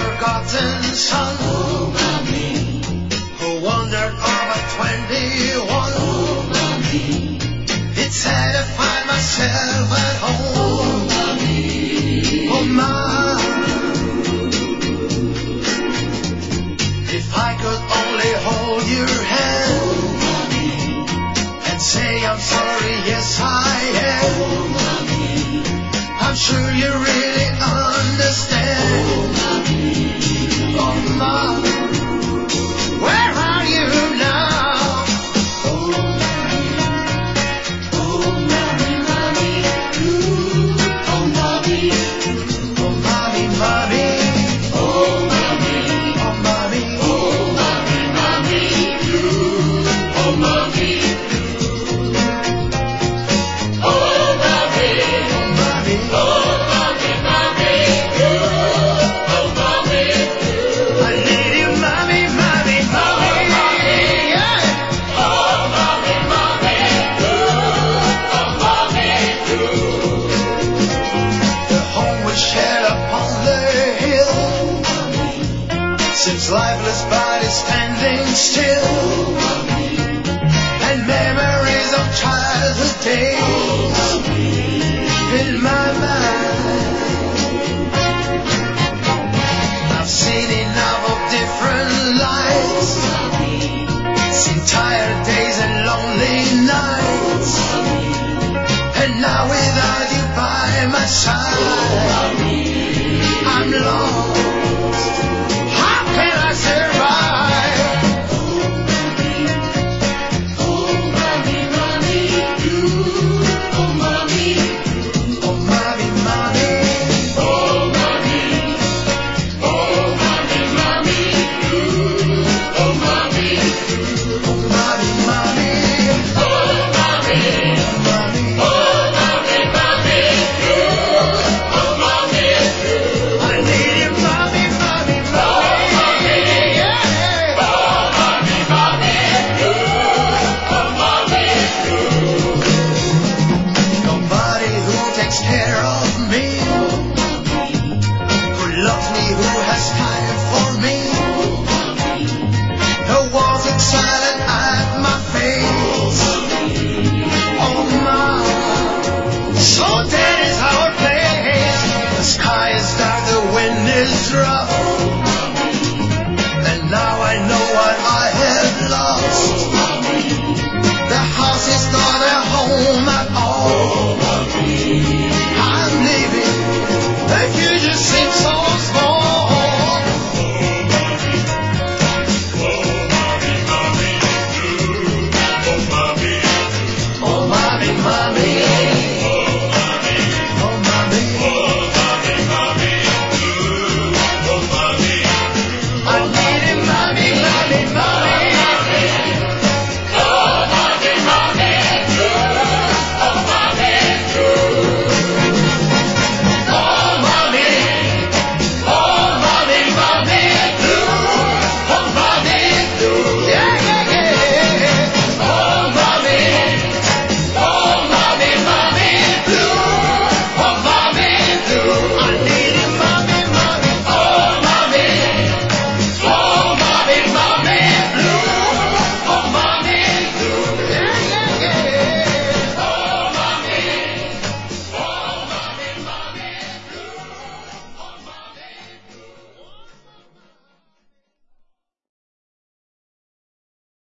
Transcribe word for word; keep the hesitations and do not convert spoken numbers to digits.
forgotten son, Oh, mommy. who wandered over twenty-one. Oh, mommy. It's sad to find myself at home. Oh, mommy. Oh, my. If I could only hold your hand Oh, mommy. and say I'm sorry, yes I am. Oh, mommy. I'm sure you really understand. Oh, mommy. Oh, my. Where are you now? Oh, mommy. Oh, mommy, mommy. Ooh. Oh, mommy. Oh, mommy, mommy. Oh, mommy. Oh, mommy. Oh, mommy, mommy. Ooh. Oh, mommy. Oh, mommy. Oh, mommy. Oh, mommy, mommy. Ooh. Oh, mommy. I need you, mommy, mommy, mommy. Yeah. Oh, mommy, mommy. Ooh. Oh, mommy. The home we shared upon the hill seems lifeless but is standing still. And memories of childhood days in my mind. I've seen enough of different lives, seen tired days and lonely nights. And now without you by my side, I'm lost. How can I survive? Oh, mommy, mommy. Ooh. Oh, mommy. Oh, mommy, mommy. Oh, mommy. Oh, mommy, mommy. Ooh. Oh, mommy. Oh, mommy, mommy. Oh, mommy. Mommy. Oh, mommy, mommy. Ooh. Oh, mommy. I need you, mommy, mommy, mommy. Yeah. Oh, mommy, mommy. Ooh. Oh, mommy. Nobody who takes care of me, who loves me, who has time for me, who walks in silent at my face. Oh my, so dead is our place. The sky is dark, the wind is rough, and now I know what I have lost. The house is not a home at all. I'm leaving. The future seems